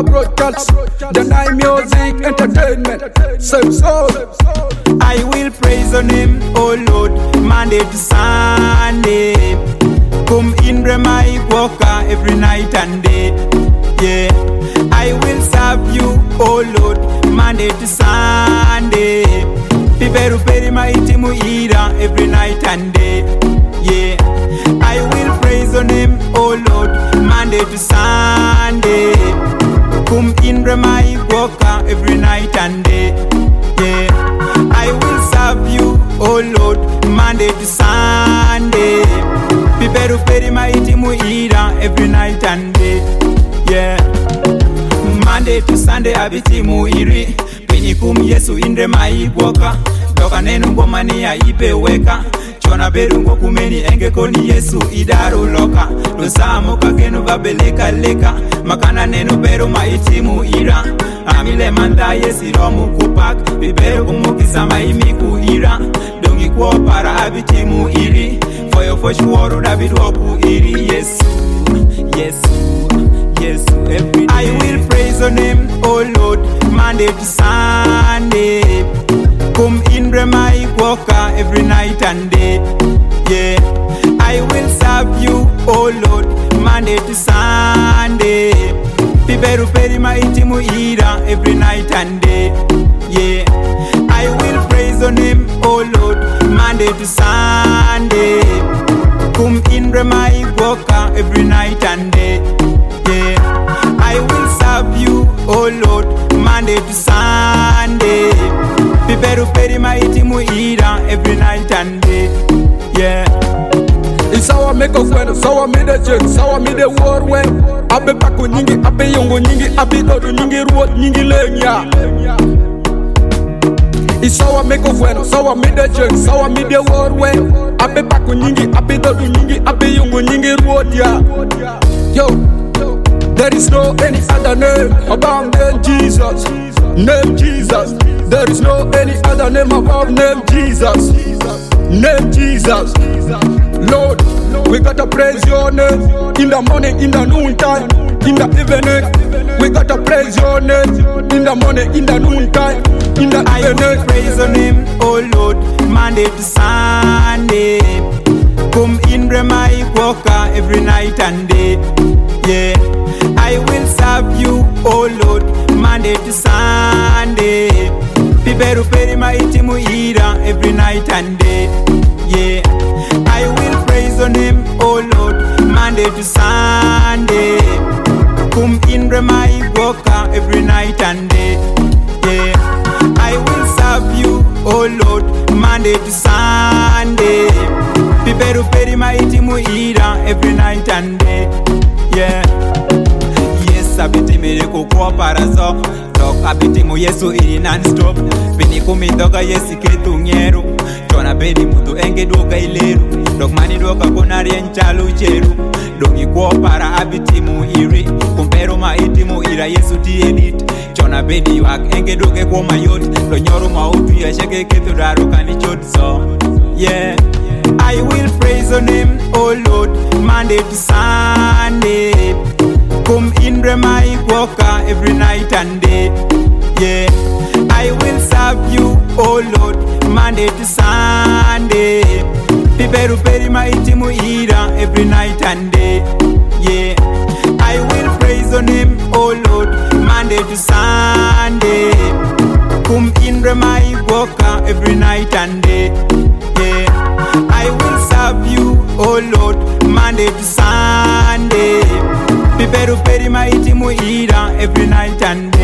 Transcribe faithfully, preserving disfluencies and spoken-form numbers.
broadcast. Deny music, entertainment, same soul. I will praise your name, oh Lord, Monday to Sunday. Come in my walker every night and day. Yeah, I will serve you, oh Lord, Monday to Sunday. Piperu peri maiti muira every night and day. Yeah, I will praise your name, oh Lord, Monday to Sunday. Come in my walker every night and day. Yeah, I will serve you, oh Lord, Monday to Sunday. Piperu peri maiti muira every night and day. Yeah, Monday to Sunday abiti muiri. Pinikum Yesu indre mai boka. Doka nenu ngomani ya ipe weka. Chona beru ngokumeni enge koni Yesu idaro loka. Dosamo kakenu babeleka leka. Makana nenu beru maiti muira. Amile manda yesi romu kupak. Biberu kumukisa maimi kuira. Dongi kwa para abiti muiri. Foyo foshuoru David waku iri Yesu. Yesu, Yesu every day. I will praise your name, oh Lord, Monday to Sunday. Come in my walker every night and day. Yeah, I will serve you, oh Lord, Monday to Sunday. Piperu peri maiti muira every night and day. Yeah, I will praise your name, oh Lord, Monday to Sunday. Come in my walker every night and day. Yeah, I will serve you, oh Lord, Monday to Sunday. Piperu peri maiti muira every night and day. Yeah, it's our make of when, sawa me the jen, sawa me the war when. Abe paku nyingi, abe yongo nyingi, abe dodo nyingi ruot nyingi lenya. It's our make of when, sawa me the jen, sawa me the war when. Abe paku nyingi, abe dodo nyingi, abe yongo nyingi ruot ya. Yo, there is no any other name above name Jesus. Name Jesus. There is no any other name above name Jesus. Name Jesus. Lord, we gotta praise your name in the morning, in the noontime, in the evening. We gotta praise your name in the morning, in the noontime, in the I evening. will praise your name, oh Lord, Monday to Sunday. Come in my walker every night and day. Yeah, I will serve you, oh Lord, Monday to Sunday. Piperu peri maiti muira every night and day. Yeah, I will praise your name, oh Lord, Monday to Sunday. Come in my walker every night and day. Yeah, I will serve you, oh Lord, Monday to Sunday. Piperu peri maiti muira every night and day. Yeah, yes, abiti mireko kwa parazo. Dok abiti mu Yesu iri non-stop. Pini kumi doga Yesu ketu nyeru. Chona bedi mutu enge doga ileru. Dok mani doga konari enchalu cheru. Dongi kwa para abiti mu iri. Kumpero maiti mu ira Yesu ti edit. Chona bedi wak enge doge kwa mayot. Do nyoru mautu ya sheke ketu daru kanichot so. Yeah, I will praise your name, oh Lord, Monday to Sunday. Come in my walker every night and day. Yeah, I will serve you, oh Lord, Monday to Sunday. Piperu peri maiti muira every night and day. Yeah, I will praise your name, oh Lord, Monday to Sunday. Come in my walker every night and day. Yeah, I will serve you, oh Lord, Monday to Sunday. Piperu peri maiti muira every night and day.